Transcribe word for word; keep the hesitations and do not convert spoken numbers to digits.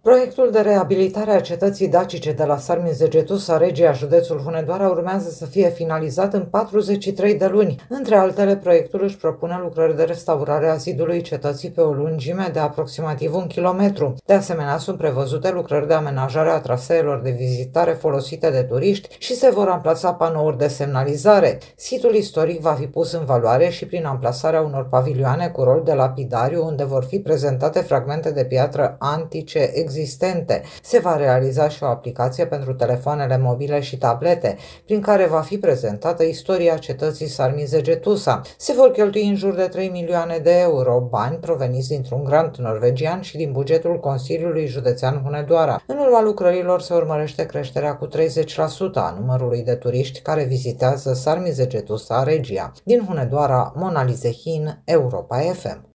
Proiectul de reabilitare a cetății dacice de la Sarmizegetusa, Regia, județul Hunedoara, urmează să fie finalizat în patruzeci și trei de luni. Între altele, proiectul își propune lucrări de restaurare a zidului cetății pe o lungime de aproximativ un kilometru. De asemenea, sunt prevăzute lucrări de amenajare a traseelor de vizitare folosite de turiști și se vor amplasa panouri de semnalizare. Situl istoric va fi pus în valoare și prin amplasarea unor pavilioane cu rol de lapidariu, unde vor fi prezentate fragmente de piatră antice existente. Se va realiza și o aplicație pentru telefoanele mobile și tablete, prin care va fi prezentată istoria cetății Sarmizegetusa. Se vor cheltui în jur de trei milioane de euro, bani proveniți dintr-un grant norvegian și din bugetul Consiliului Județean Hunedoara. În urma lucrărilor se urmărește creșterea cu treizeci la sută a numărului de turiști care vizitează Sarmizegetusa, Regia. Din Hunedoara, Mona Lizehin, Europa F M.